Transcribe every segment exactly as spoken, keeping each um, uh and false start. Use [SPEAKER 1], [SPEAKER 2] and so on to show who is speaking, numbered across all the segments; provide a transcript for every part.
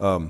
[SPEAKER 1] Um,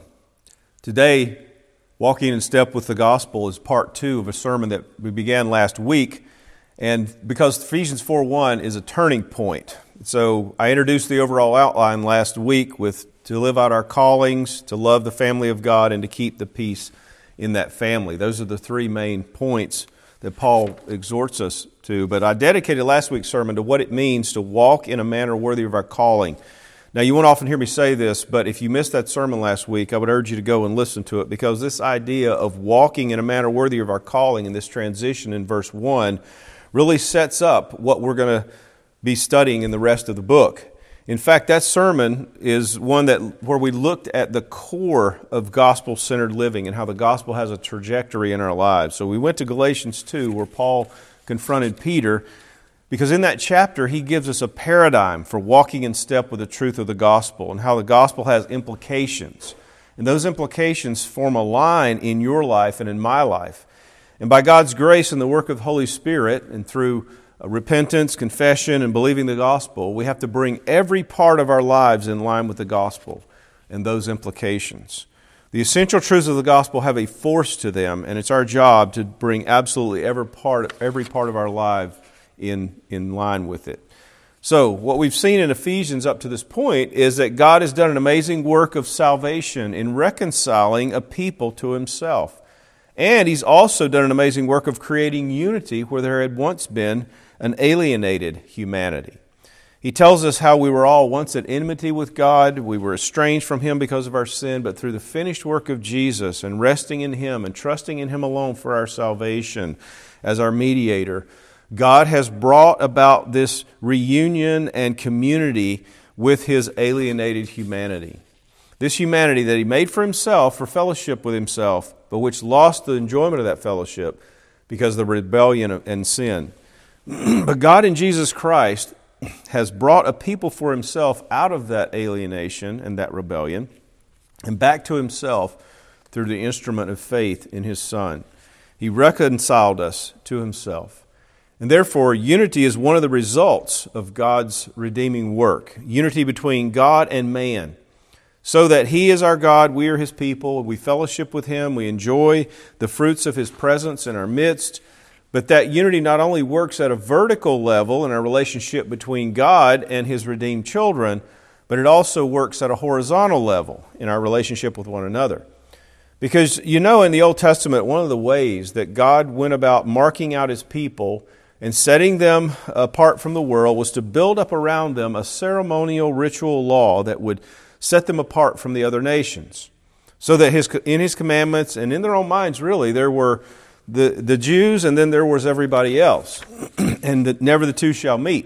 [SPEAKER 1] today, walking in step with the gospel is part two of a sermon that we began last week. And because Ephesians four one is a turning point. So I introduced the overall outline last week with to live out our callings, to love the family of God, and to keep the peace in that family. Those are the three main points that Paul exhorts us to. But I dedicated last week's sermon to what it means to walk in a manner worthy of our calling. Now, you won't often hear me say this, but if you missed that sermon last week, I would urge you to go and listen to it, because this idea of walking in a manner worthy of our calling in this transition in verse one really sets up what we're going to be studying in the rest of the book. In fact, that sermon is one that where we looked at the core of gospel-centered living and how the gospel has a trajectory in our lives. So we went to Galatians two, where Paul confronted Peter, because in that chapter he gives us a paradigm for walking in step with the truth of the gospel and how the gospel has implications. And those implications form a line in your life and in my life. And by God's grace and the work of the Holy Spirit, and through repentance, confession, and believing the gospel, we have to bring every part of our lives in line with the gospel and those implications. The essential truths of the gospel have a force to them, and it's our job to bring absolutely every part, every part of our life in, in line with it. So, what we've seen in Ephesians up to this point is that God has done an amazing work of salvation in reconciling a people to Himself. And He's also done an amazing work of creating unity where there had once been an alienated humanity. He tells us how we were all once at enmity with God, we were estranged from Him because of our sin, but through the finished work of Jesus and resting in Him and trusting in Him alone for our salvation as our mediator, God has brought about this reunion and community with His alienated humanity. This humanity that He made for Himself, for fellowship with Himself, but which lost the enjoyment of that fellowship because of the rebellion and sin. But God in Jesus Christ has brought a people for Himself out of that alienation and that rebellion and back to Himself through the instrument of faith in His Son. He reconciled us to Himself. And therefore, unity is one of the results of God's redeeming work. Unity between God and man. So that He is our God, we are His people, we fellowship with Him, we enjoy the fruits of His presence in our midst. But that unity not only works at a vertical level in our relationship between God and His redeemed children, but it also works at a horizontal level in our relationship with one another. Because you know, in the Old Testament, one of the ways that God went about marking out His people and setting them apart from the world was to build up around them a ceremonial ritual law that would set them apart from the other nations. So that his, in His commandments and in their own minds, really, there were the, the Jews and then there was everybody else. And that never the two shall meet.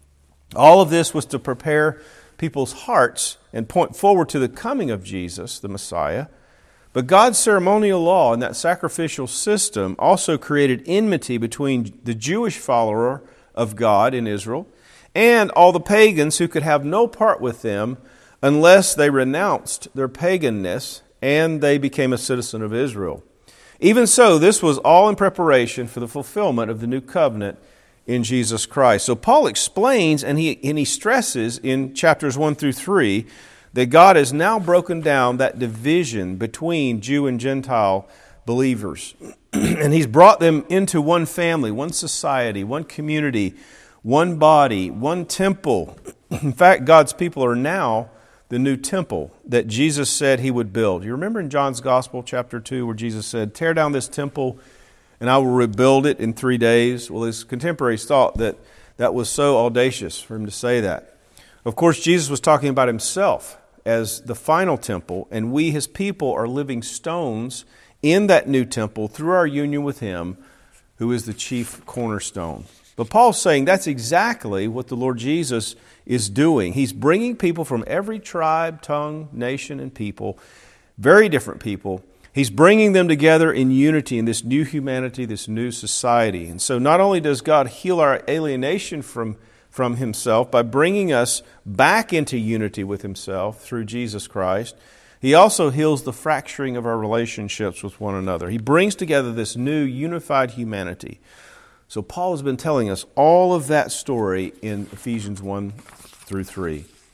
[SPEAKER 1] All of this was to prepare people's hearts and point forward to the coming of Jesus, the Messiah. But God's ceremonial law and that sacrificial system also created enmity between the Jewish follower of God in Israel and all the pagans who could have no part with them unless they renounced their paganness and they became a citizen of Israel. Even so, this was all in preparation for the fulfillment of the new covenant in Jesus Christ. So Paul explains and he, and he stresses in chapters one through three that God has now broken down that division between Jew and Gentile believers. And He's brought them into one family, one society, one community, one body, one temple. In fact, God's people are now the new temple that Jesus said He would build. You remember in John's Gospel, chapter two, where Jesus said, "Tear down this temple and I will rebuild it in three days." Well, His contemporaries thought that that was so audacious for Him to say that. Of course, Jesus was talking about Himself as the final temple, and we, His people, are living stones in that new temple through our union with Him, who is the chief cornerstone. But Paul's saying that's exactly what the Lord Jesus is doing. He's bringing people from every tribe, tongue, nation, and people, very different people. He's bringing them together in unity in this new humanity, this new society. And so not only does God heal our alienation from, from Himself by bringing us back into unity with Himself through Jesus Christ, He also heals the fracturing of our relationships with one another. He brings together this new unified humanity. So Paul has been telling us all of that story in Ephesians one through three.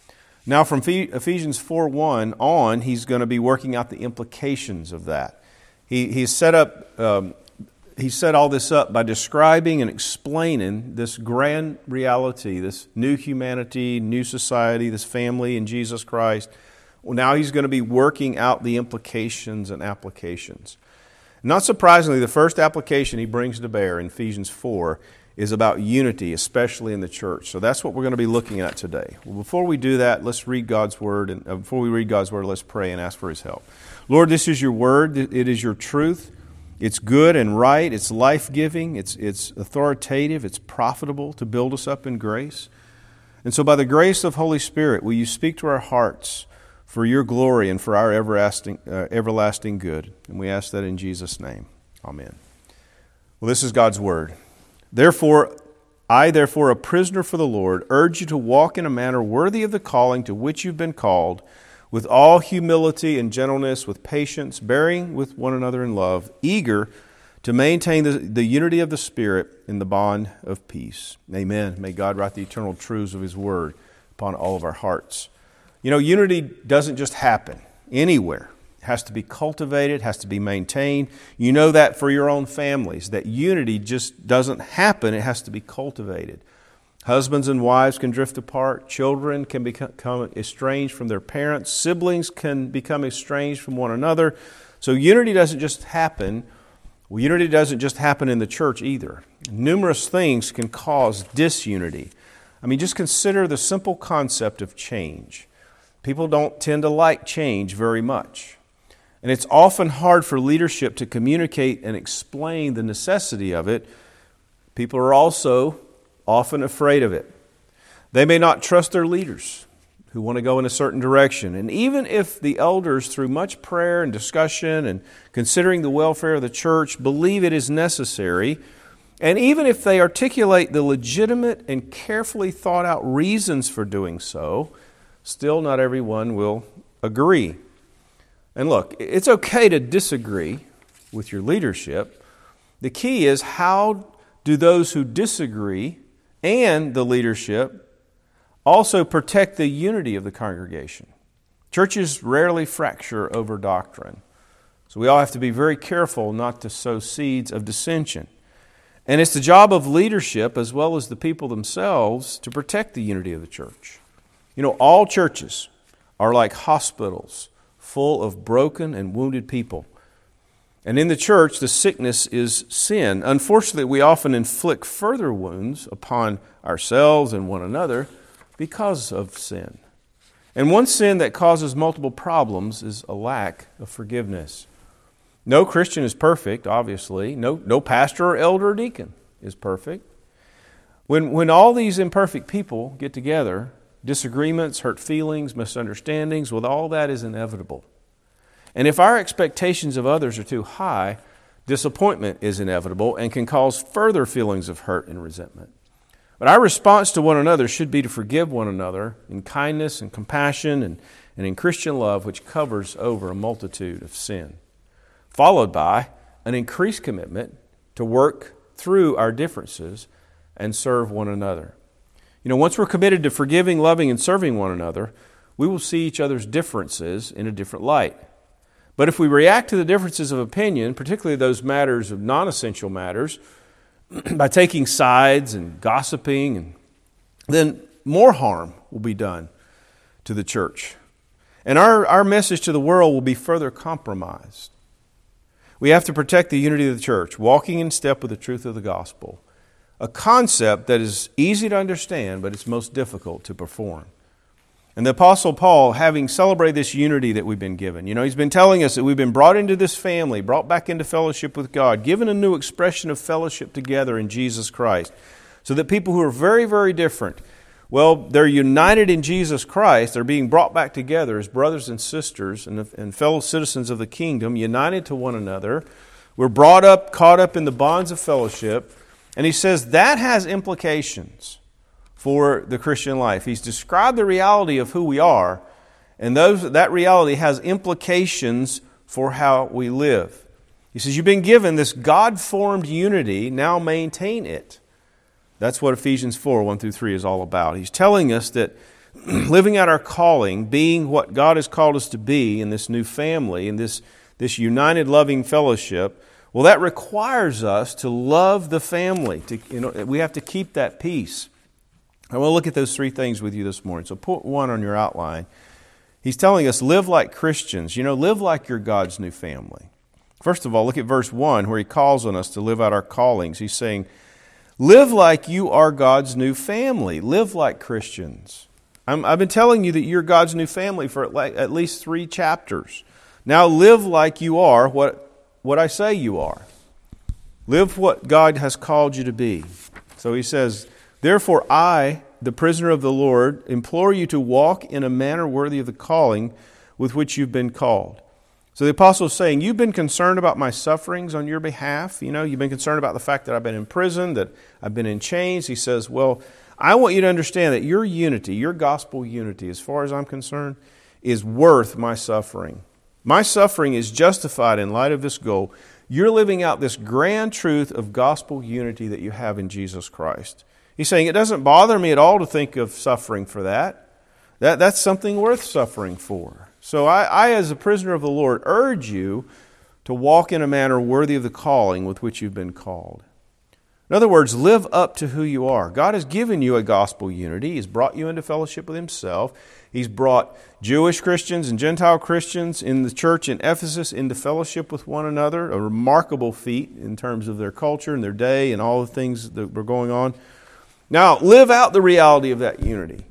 [SPEAKER 1] Now from Ephesians four one on, he's going to be working out the implications of that. He, he's set up, um, he set all this up by describing and explaining this grand reality, this new humanity, new society, this family in Jesus Christ. Well, now he's going to be working out the implications and applications. Not surprisingly, the first application he brings to bear in Ephesians four is about unity, especially in the church. So that's what we're going to be looking at today. Well, before we do that, let's read God's Word. And uh, before we read God's Word, let's pray and ask for His help. Lord, this is your Word. It is your truth. It's good and right. It's life-giving. It's, it's authoritative. It's profitable to build us up in grace. And so by the grace of Holy Spirit, will you speak to our hearts for your glory and for our everlasting, uh, everlasting good. And we ask that in Jesus' name. Amen. Well, this is God's Word. Therefore, I, therefore, a prisoner for the Lord, urge you to walk in a manner worthy of the calling to which you've been called, with all humility and gentleness, with patience, bearing with one another in love, eager to maintain the, the unity of the Spirit in the bond of peace. Amen. May God write the eternal truths of His Word upon all of our hearts. You know, unity doesn't just happen anywhere. It has to be cultivated, has to be maintained. You know that for your own families, that unity just doesn't happen. It has to be cultivated. Husbands and wives can drift apart. Children can become estranged from their parents. Siblings can become estranged from one another. So unity doesn't just happen. Well, unity doesn't just happen in the church either. Numerous things can cause disunity. I mean, just consider the simple concept of change. People don't tend to like change very much. And it's often hard for leadership to communicate and explain the necessity of it. People are also often afraid of it. They may not trust their leaders who want to go in a certain direction. And even if the elders, through much prayer and discussion and considering the welfare of the church, believe it is necessary, and even if they articulate the legitimate and carefully thought out reasons for doing so, still not everyone will agree. And look, it's okay to disagree with your leadership. The key is, how do those who disagree and the leadership also protect the unity of the congregation? Churches rarely fracture over doctrine. So we all have to be very careful not to sow seeds of dissension. And it's the job of leadership as well as the people themselves to protect the unity of the church. You know, all churches are like hospitals full of broken and wounded people. And in the church, the sickness is sin. Unfortunately, we often inflict further wounds upon ourselves and one another because of sin. And one sin that causes multiple problems is a lack of forgiveness. No Christian is perfect, obviously. No, no pastor or elder or deacon is perfect. When, when all these imperfect people get together, disagreements, hurt feelings, misunderstandings, well, all that is inevitable. And if our expectations of others are too high, disappointment is inevitable and can cause further feelings of hurt and resentment. But our response to one another should be to forgive one another in kindness and compassion and, and in Christian love, which covers over a multitude of sin, followed by an increased commitment to work through our differences and serve one another. You know, once we're committed to forgiving, loving, and serving one another, we will see each other's differences in a different light. But if we react to the differences of opinion, particularly those matters of non-essential matters, by taking sides and gossiping, and then more harm will be done to the church. And our, our message to the world will be further compromised. We have to protect the unity of the church, walking in step with the truth of the gospel. A concept that is easy to understand, but it's most difficult to perform. And the Apostle Paul, having celebrated this unity that we've been given, you know, he's been telling us that we've been brought into this family, brought back into fellowship with God, given a new expression of fellowship together in Jesus Christ, so that people who are very, very different, well, they're united in Jesus Christ, they're being brought back together as brothers and sisters and, and fellow citizens of the kingdom, united to one another. We're brought up, caught up in the bonds of fellowship. And he says that has implications for the Christian life. He's described the reality of who we are, and those that reality has implications for how we live. He says, you've been given this God-formed unity, now maintain it. That's what Ephesians four, one through three is all about. He's telling us that living out our calling, being what God has called us to be in this new family, in this, this united, loving fellowship, well, that requires us to love the family. To, you know, we have to keep that peace. I want to look at those three things with you this morning. So put one on your outline. He's telling us, live like Christians. You know, live like you're God's new family. First of all, look at verse one where he calls on us to live out our callings. He's saying, live like you are God's new family. Live like Christians. I'm, I've been telling you that you're God's new family for at, at least three chapters. Now live like you are what, what I say you are. Live what God has called you to be. So he says, therefore I, the prisoner of the Lord, implore you to walk in a manner worthy of the calling with which you've been called. So the apostle is saying, you've been concerned about my sufferings on your behalf. You know, you've been concerned about the fact that I've been in prison, that I've been in chains. He says, well, I want you to understand that your unity, your gospel unity, as far as I'm concerned, is worth my suffering. My suffering is justified in light of this goal. You're living out this grand truth of gospel unity that you have in Jesus Christ. He's saying, it doesn't bother me at all to think of suffering for that. That that's something worth suffering for. So I, I, as a prisoner of the Lord, urge you to walk in a manner worthy of the calling with which you've been called. In other words, live up to who you are. God has given you a gospel unity. He's brought you into fellowship with Himself. He's brought Jewish Christians and Gentile Christians in the church in Ephesus into fellowship with one another, a remarkable feat in terms of their culture and their day and all the things that were going on. Now, live out the reality of that unity.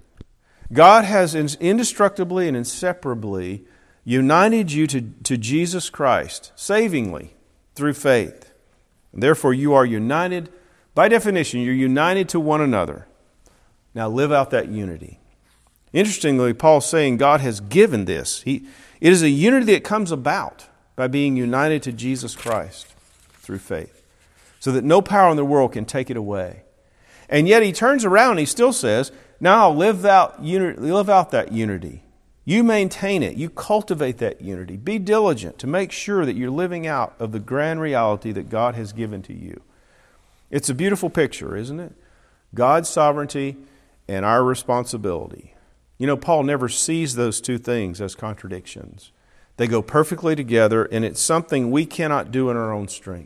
[SPEAKER 1] God has indestructibly and inseparably united you to, to Jesus Christ, savingly, through faith. And therefore, you are united. By definition, you're united to one another. Now, live out that unity. Interestingly, Paul's saying God has given this. He, it is a unity that comes about by being united to Jesus Christ through faith, so that no power in the world can take it away. And yet he turns around and he still says, now live out, uni- live out that unity. You maintain it. You cultivate that unity. Be diligent to make sure that you're living out of the grand reality that God has given to you. It's a beautiful picture, isn't it? God's sovereignty and our responsibility. You know, Paul never sees those two things as contradictions. They go perfectly together, and it's something we cannot do in our own strength.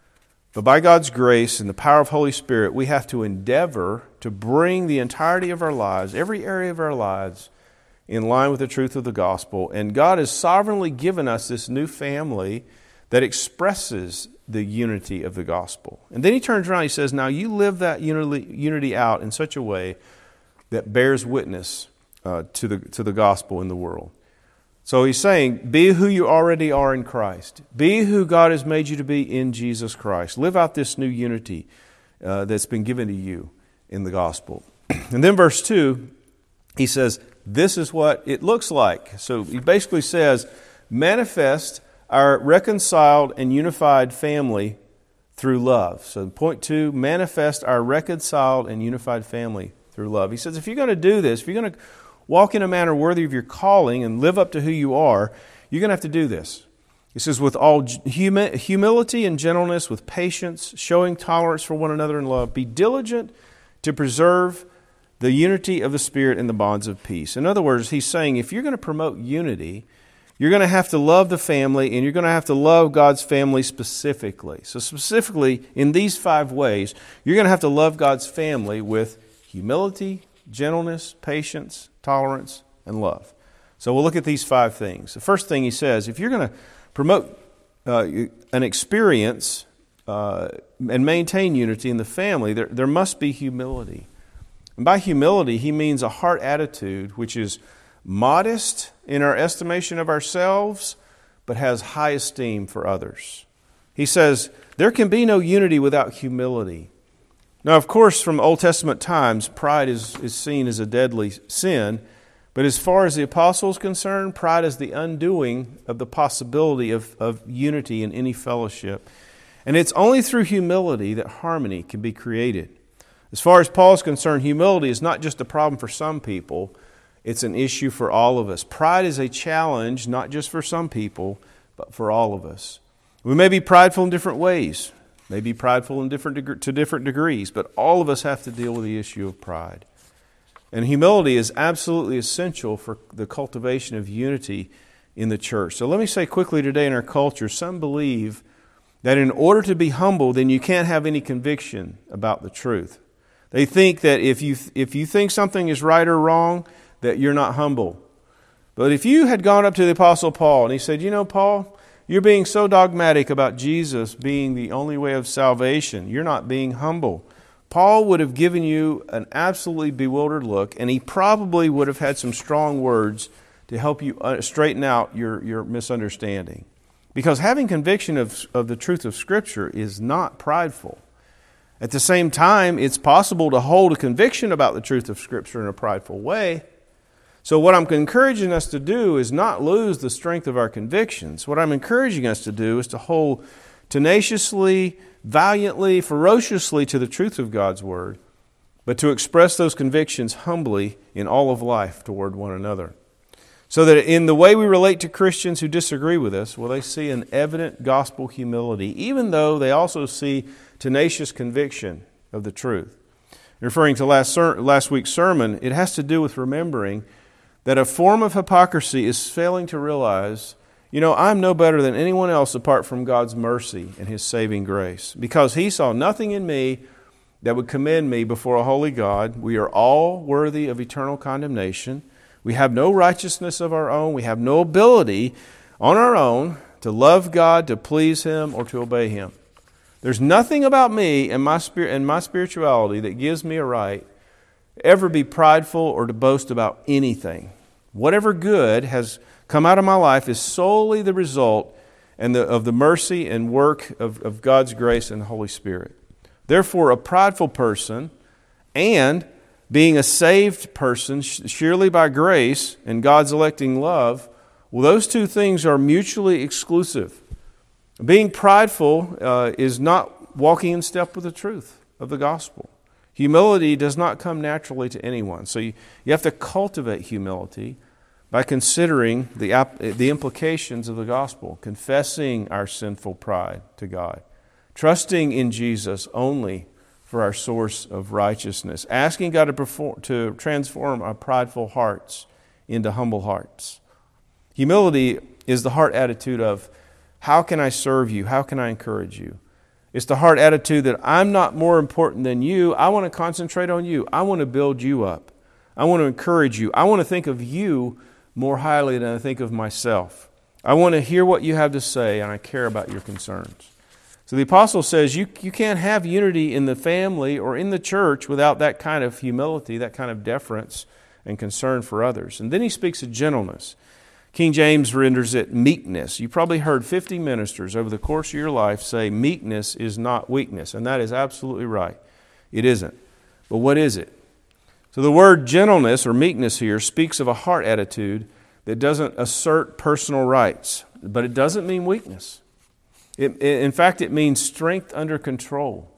[SPEAKER 1] But by God's grace and the power of Holy Spirit, we have to endeavor to bring the entirety of our lives, every area of our lives, in line with the truth of the gospel. And God has sovereignly given us this new family that expresses the unity of the gospel. And then he turns around and he says, now you live that unity out in such a way that bears witness uh, to the to the gospel in the world. So he's saying, be who you already are in Christ. Be who God has made you to be in Jesus Christ. Live out this new unity uh, that's been given to you in the gospel. And then verse two, he says, this is what it looks like. So he basically says, manifest our reconciled and unified family through love. So point two, manifest our reconciled and unified family through love. He says, if you're going to do this, if you're going to walk in a manner worthy of your calling and live up to who you are, you're going to have to do this. He says, with all humi- humility and gentleness, with patience, showing tolerance for one another in love, be diligent to preserve the unity of the Spirit in the bonds of peace. In other words, he's saying if you're going to promote unity, you're going to have to love the family, and you're going to have to love God's family specifically. So specifically, in these five ways, you're going to have to love God's family with humility, gentleness, patience, tolerance, and love. So we'll look at these five things. The first thing he says, if you're going to promote uh, an experience uh, and maintain unity in the family, there, there must be humility. And by humility, he means a heart attitude which is modest in our estimation of ourselves, but has high esteem for others. He says, there can be no unity without humility. Now, of course, from Old Testament times, pride is, is seen as a deadly sin. But as far as the apostle is concerned, pride is the undoing of the possibility of, of unity in any fellowship. And it's only through humility that harmony can be created. As far as Paul is concerned, humility is not just a problem for some people. It's an issue for all of us. Pride is a challenge, not just for some people, but for all of us. We may be prideful in different ways. May be prideful in different deg- to different degrees, but all of us have to deal with the issue of pride. And humility is absolutely essential for the cultivation of unity in the church. So let me say quickly today, in our culture, some believe that in order to be humble, then you can't have any conviction about the truth. They think that if you if you think something is right or wrong, that you're not humble. But if you had gone up to the Apostle Paul and he said, you know, Paul, you're being so dogmatic about Jesus being the only way of salvation, you're not being humble. Paul would have given you an absolutely bewildered look, and he probably would have had some strong words to help you straighten out your, your misunderstanding. Because having conviction of, of the truth of Scripture is not prideful. At the same time, it's possible to hold a conviction about the truth of Scripture in a prideful way. So what I'm encouraging us to do is not lose the strength of our convictions. What I'm encouraging us to do is to hold tenaciously, valiantly, ferociously to the truth of God's Word, but to express those convictions humbly in all of life toward one another. So that in the way we relate to Christians who disagree with us, well, they see an evident gospel humility, even though they also see tenacious conviction of the truth. Referring to last, ser- last week's sermon, it has to do with remembering that a form of hypocrisy is failing to realize, you know, I'm no better than anyone else apart from God's mercy and His saving grace. Because He saw nothing in me that would commend me before a holy God. We are all worthy of eternal condemnation. We have no righteousness of our own. We have no ability on our own to love God, to please Him, or to obey Him. There's nothing about me and my spirit and my spirituality that gives me a right to ever be prideful or to boast about anything. Whatever good has come out of my life is solely the result and the, of the mercy and work of, of God's grace and the Holy Spirit. Therefore, a prideful person and being a saved person surely by grace and God's electing love, well, those two things are mutually exclusive. Being prideful uh, is not walking in step with the truth of the gospel. Humility does not come naturally to anyone. So you, you have to cultivate humility by considering the, the implications of the gospel, confessing our sinful pride to God, trusting in Jesus only for our source of righteousness, asking God to, perform, to transform our prideful hearts into humble hearts. Humility is the heart attitude of, how can I serve you? How can I encourage you? It's the heart attitude that I'm not more important than you. I want to concentrate on you. I want to build you up. I want to encourage you. I want to think of you more highly than I think of myself. I want to hear what you have to say, and I care about your concerns. So the apostle says you, you can't have unity in the family or in the church without that kind of humility, that kind of deference and concern for others. And then he speaks of gentleness. King James renders it meekness. You probably heard fifty ministers over the course of your life say meekness is not weakness, and that is absolutely right. It isn't. But what is it? So the word gentleness or meekness here speaks of a heart attitude that doesn't assert personal rights, but it doesn't mean weakness. It, in fact, it means strength under control.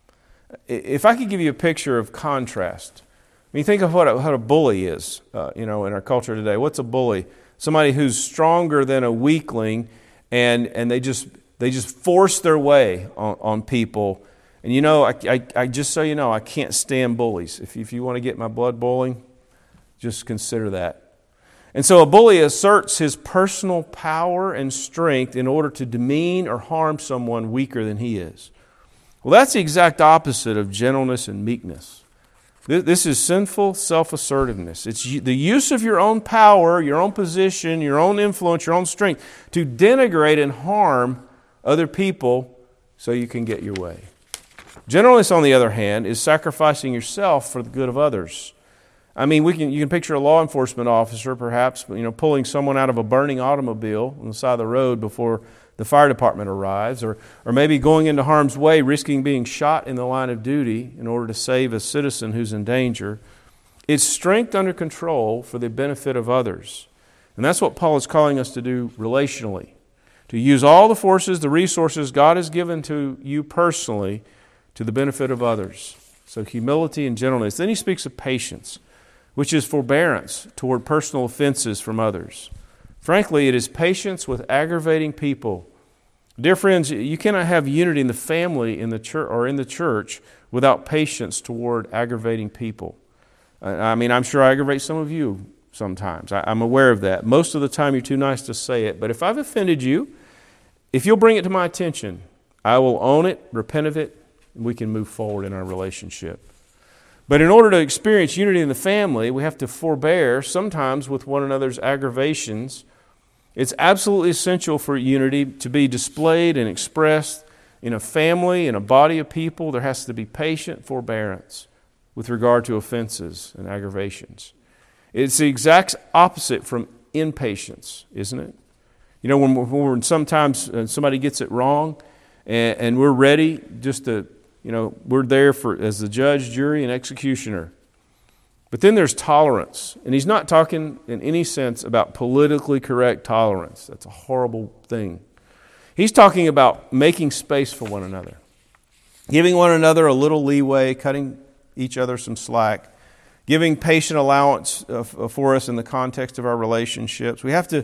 [SPEAKER 1] If I could give you a picture of contrast, I mean, think of what a, what a bully is, uh, you know, in our culture today. What's a bully? Somebody who's stronger than a weakling, and and they just they just force their way on, on people. And you know, I, I, I just so you know, I can't stand bullies. If if you want to get my blood boiling, just consider that. And so a bully asserts his personal power and strength in order to demean or harm someone weaker than he is. Well, that's the exact opposite of gentleness and meekness. This is sinful self-assertiveness. It's the use of your own power, your own position, your own influence, your own strength to denigrate and harm other people so you can get your way. Gentleness, on the other hand, is sacrificing yourself for the good of others. I mean, we can you can picture a law enforcement officer, perhaps, you know, pulling someone out of a burning automobile on the side of the road before the fire department arrives, or or maybe going into harm's way, risking being shot in the line of duty in order to save a citizen who's in danger. It's strength under control for the benefit of others. And that's what Paul is calling us to do relationally, to use all the forces, the resources God has given to you personally to the benefit of others. So humility and gentleness. Then he speaks of patience, which is forbearance toward personal offenses from others. Frankly, it is patience with aggravating people. Dear friends, you cannot have unity in the family in the church or in the church without patience toward aggravating people. I mean, I'm sure I aggravate some of you sometimes. I, I'm aware of that. Most of the time you're too nice to say it. But if I've offended you, if you'll bring it to my attention, I will own it, repent of it, and we can move forward in our relationship. But in order to experience unity in the family, we have to forbear sometimes with one another's aggravations. It's absolutely essential for unity to be displayed and expressed in a family, in a body of people. There has to be patient forbearance with regard to offenses and aggravations. It's the exact opposite from impatience, isn't it? You know, when, when sometimes somebody gets it wrong and, and we're ready just to, you know, we're there for as the judge, jury, and executioner. But then there's tolerance. And he's not talking in any sense about politically correct tolerance. That's a horrible thing. He's talking about making space for one another, giving one another a little leeway, cutting each other some slack, giving patient allowance for us in the context of our relationships. We have to,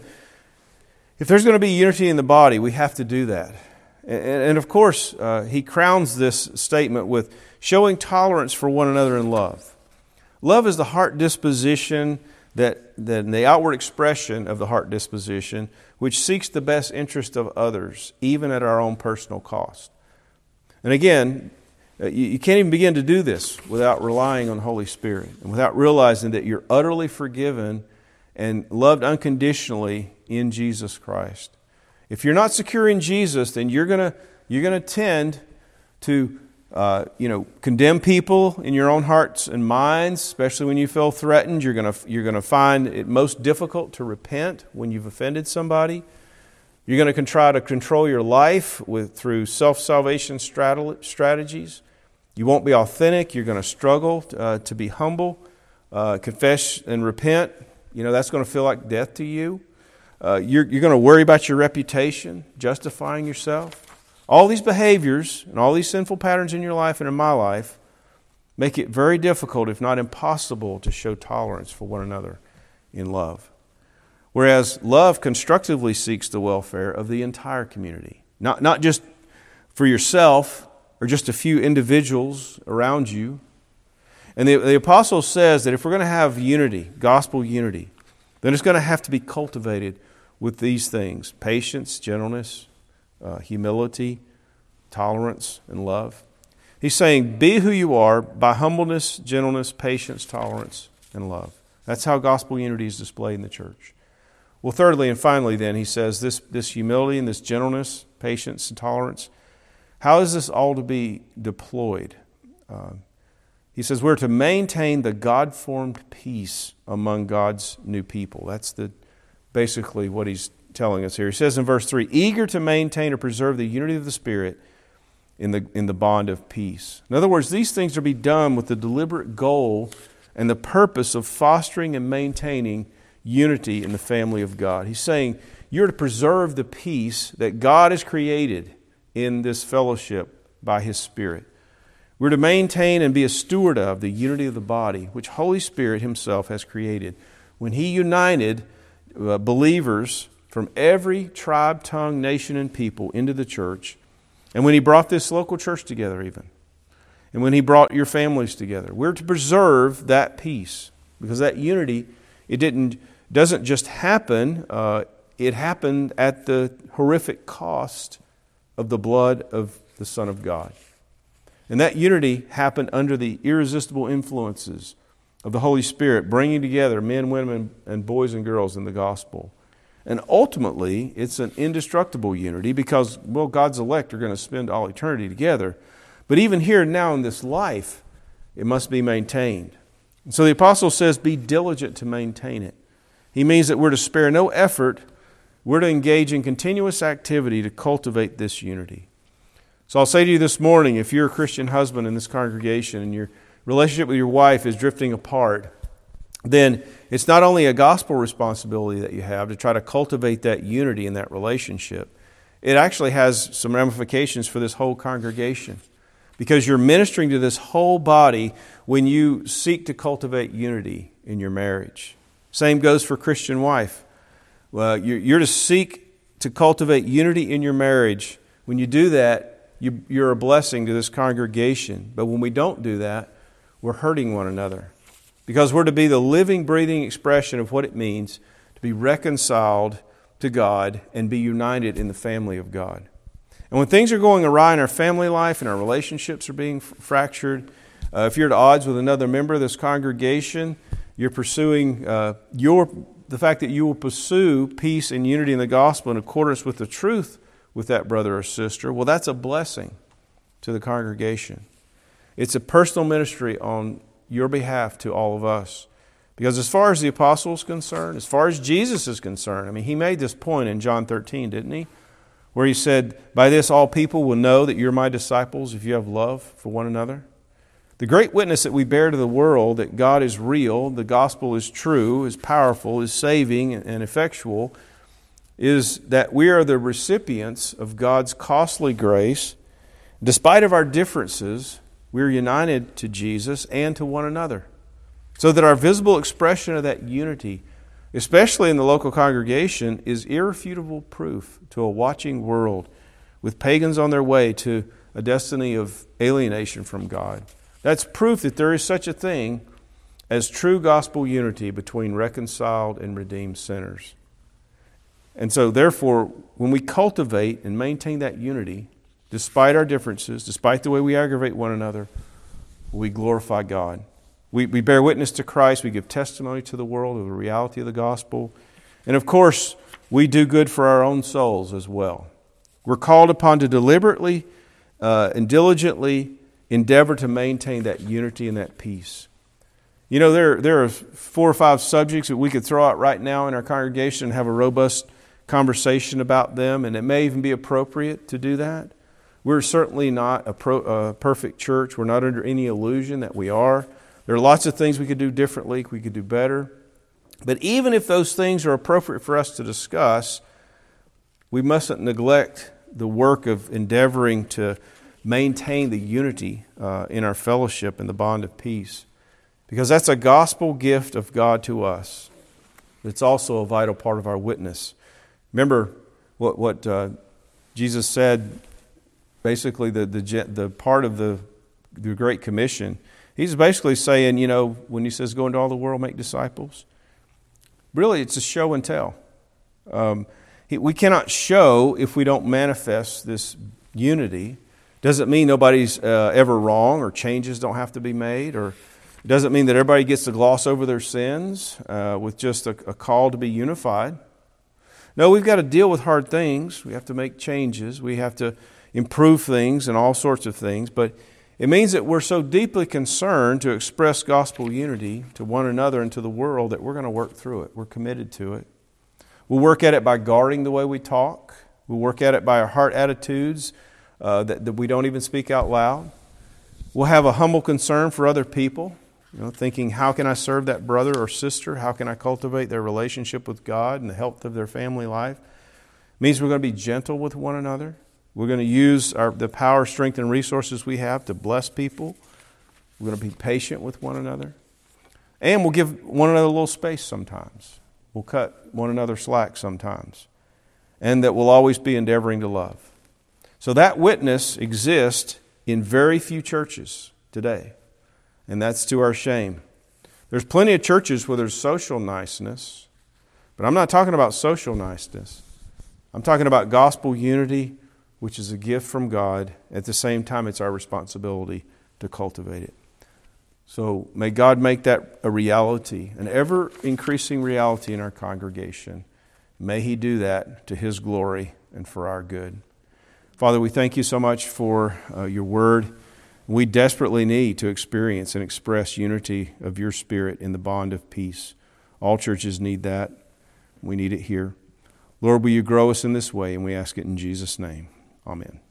[SPEAKER 1] if there's going to be unity in the body, we have to do that. And, and of course, uh, he crowns this statement with showing tolerance for one another in love. Love is the heart disposition, that, that the outward expression of the heart disposition, which seeks the best interest of others, even at our own personal cost. And again, you, you can't even begin to do this without relying on the Holy Spirit and without realizing that you're utterly forgiven and loved unconditionally in Jesus Christ. If you're not secure in Jesus, then you're gonna you're gonna tend to uh, you know condemn people in your own hearts and minds, especially when you feel threatened. You're gonna you're gonna find it most difficult to repent when you've offended somebody. You're going to try to control your life with through self-salvation strategies. You won't be authentic. You're going to struggle uh, to be humble, uh, confess and repent. You know that's going to feel like death to you. Uh, you're, you're going to worry about your reputation, justifying yourself. All these behaviors and all these sinful patterns in your life and in my life make it very difficult, if not impossible, to show tolerance for one another in love. Whereas love constructively seeks the welfare of the entire community, not, not just for yourself or just a few individuals around you. And the, the apostle says that if we're going to have unity, gospel unity, then it's going to have to be cultivated with these things: patience, gentleness, uh, humility, tolerance, and love. He's saying, be who you are by humbleness, gentleness, patience, tolerance, and love. That's how gospel unity is displayed in the church. Well, thirdly and finally then, he says this, this humility and this gentleness, patience, and tolerance, how is this all to be deployed? Uh, he says we're to maintain the God-formed peace among God's new people. That's the basically what he's telling us here. He says in verse three, eager to maintain or preserve the unity of the Spirit in the in the bond of peace. In other words, these things are to be done with the deliberate goal and the purpose of fostering and maintaining unity in the family of God. He's saying you're to preserve the peace that God has created in this fellowship by His Spirit. We're to maintain and be a steward of the unity of the body, which Holy Spirit Himself has created when He united uh, believers from every tribe, tongue, nation, and people into the church, and when He brought this local church together even, and when He brought your families together. We're to preserve that peace, because that unity, it didn't doesn't just happen, uh, it happened at the horrific cost of the blood of the Son of God. And that unity happened under the irresistible influences of the Holy Spirit, bringing together men, women, and boys and girls in the gospel. And ultimately, it's an indestructible unity because, well, God's elect are going to spend all eternity together. But even here now in this life, it must be maintained. And so the apostle says, be diligent to maintain it. He means that we're to spare no effort. We're to engage in continuous activity to cultivate this unity. So I'll say to you this morning, if you're a Christian husband in this congregation and your relationship with your wife is drifting apart, then it's not only a gospel responsibility that you have to try to cultivate that unity in that relationship, it actually has some ramifications for this whole congregation, because you're ministering to this whole body when you seek to cultivate unity in your marriage. Same goes for Christian wife. Well, you're to seek to cultivate unity in your marriage. When you do that, you're a blessing to this congregation. But when we don't do that, we're hurting one another. because we're to be the living, breathing expression of what it means to be reconciled to God and be united in the family of God. And when things are going awry in our family life and our relationships are being f- fractured, uh, if you're at odds with another member of this congregation, you're pursuing uh, your the fact that you will pursue peace and unity in the gospel in accordance with the truth with that brother or sister, well, that's a blessing to the congregation. It's a personal ministry on your behalf to all of us. Because as far as the apostle is concerned, as far as Jesus is concerned, I mean, he made this point in John thirteen, didn't he? Where he said, by this all people will know that you're my disciples if you have love for one another. The great witness that we bear to the world that God is real, the gospel is true, is powerful, is saving and effectual, is that we are the recipients of God's costly grace. Despite of our differences, we're united to Jesus and to one another. So that our visible expression of that unity, especially in the local congregation, is irrefutable proof to a watching world with pagans on their way to a destiny of alienation from God. That's proof that there is such a thing as true gospel unity between reconciled and redeemed sinners. And so, therefore, when we cultivate and maintain that unity, despite our differences, despite the way we aggravate one another, we glorify God. We, we bear witness to Christ. We give testimony to the world of the reality of the gospel. And, of course, we do good for our own souls as well. We're called upon to deliberately uh, and diligently endeavor to maintain that unity and that peace. You know, there, there are four or five subjects that we could throw out right now in our congregation and have a robust conversation about them, and it may even be appropriate to do that. We're certainly not a, pro, a perfect church. We're not under any illusion that we are. There are lots of things we could do differently, we could do better. But even if those things are appropriate for us to discuss, we mustn't neglect the work of endeavoring to maintain the unity uh, in our fellowship and the bond of peace. Because that's a gospel gift of God to us. It's also a vital part of our witness. Remember what, what uh, Jesus said, basically the, the, the part of the, the Great Commission. He's basically saying, you know, when he says go into all the world, make disciples, really it's a show and tell. Um, he, we cannot show if we don't manifest this unity. Doesn't mean nobody's uh, ever wrong or changes don't have to be made, or it doesn't mean that everybody gets to gloss over their sins uh, with just a, a call to be unified. No, we've got to deal with hard things. We have to make changes. We have to improve things and all sorts of things. But it means that we're so deeply concerned to express gospel unity to one another and to the world that we're going to work through it. We're committed to it. We'll work at it by guarding the way we talk. We'll work at it by our heart attitudes uh, that, that we don't even speak out loud. We'll have a humble concern for other people, you know, thinking, how can I serve that brother or sister? How can I cultivate their relationship with God and the health of their family life? It means we're going to be gentle with one another. We're going to use our, the power, strength, and resources we have to bless people. We're going to be patient with one another. And we'll give one another a little space sometimes. We'll cut one another slack sometimes. And that we'll always be endeavoring to love. So that witness exists in very few churches today. And that's to our shame. There's plenty of churches where there's social niceness. But I'm not talking about social niceness. I'm talking about gospel unity, which is a gift from God. At the same time, it's our responsibility to cultivate it. So may God make that a reality, an ever-increasing reality in our congregation. May He do that to His glory and for our good. Father, we thank You so much for uh, Your Word. We desperately need to experience and express unity of Your Spirit in the bond of peace. All churches need that. We need it here. Lord, will You grow us in this way, and we ask it in Jesus' name. Amen.